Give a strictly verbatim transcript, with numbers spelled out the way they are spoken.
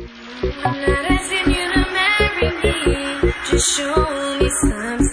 I'm not asking you to marry me, just show me some